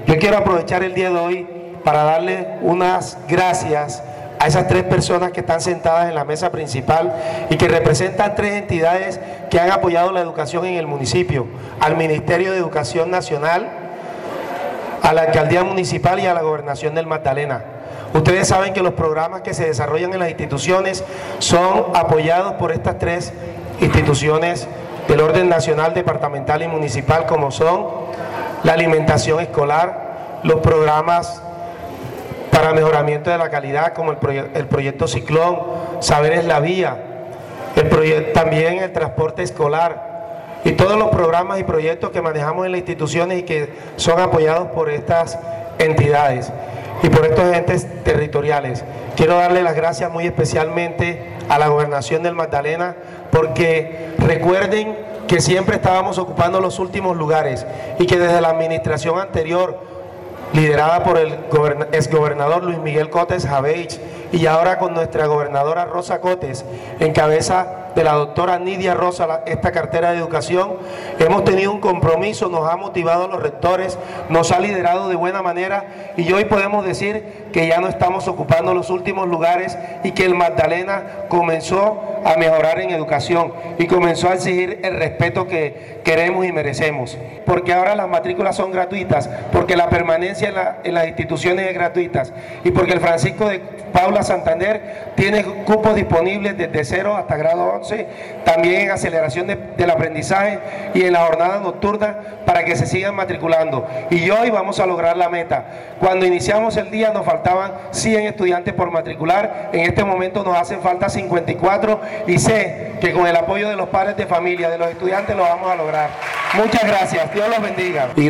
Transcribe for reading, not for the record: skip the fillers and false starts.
Yo quiero aprovechar el día de hoy para darle unas gracias a esas 3 personas que están sentadas en la mesa principal y que representan 3 entidades que han apoyado la educación en el municipio: al Ministerio de Educación Nacional, a la Alcaldía Municipal y a la Gobernación del Magdalena. Ustedes saben que los programas que se desarrollan en las instituciones son apoyados por estas 3 instituciones del orden nacional, departamental y municipal, como son la alimentación escolar, los programas para mejoramiento de la calidad, como el proyecto Ciclón, Saberes la Vía, también el transporte escolar y todos los programas y proyectos que manejamos en las instituciones y que son apoyados por estas entidades y por estos entes territoriales. Quiero darle las gracias muy especialmente a la Gobernación del Magdalena, porque recuerden que siempre estábamos ocupando los últimos lugares y que desde la administración anterior, liderada por el exgobernador Luis Miguel Cotes Javeich, y ahora con nuestra gobernadora Rosa Cotes, en cabeza de la doctora Nidia Rosa, esta cartera de educación, hemos tenido un compromiso, nos ha motivado a los rectores, nos ha liderado de buena manera, y hoy podemos decir que ya no estamos ocupando los últimos lugares y que el Magdalena comenzó a mejorar en educación y comenzó a exigir el respeto que queremos y merecemos, porque ahora las matrículas son gratuitas, porque la permanencia en las instituciones es gratuita, y porque el Francisco de Paula Santander tiene cupos disponibles desde 0 hasta grado 11, también en aceleración del aprendizaje y en la jornada nocturna, para que se sigan matriculando. Y hoy vamos a lograr la meta. Cuando iniciamos el día nos faltaban 100 estudiantes por matricular, en este momento nos hacen falta 54, y sé que con el apoyo de los padres de familia, de los estudiantes, lo vamos a lograr. Muchas gracias, Dios los bendiga.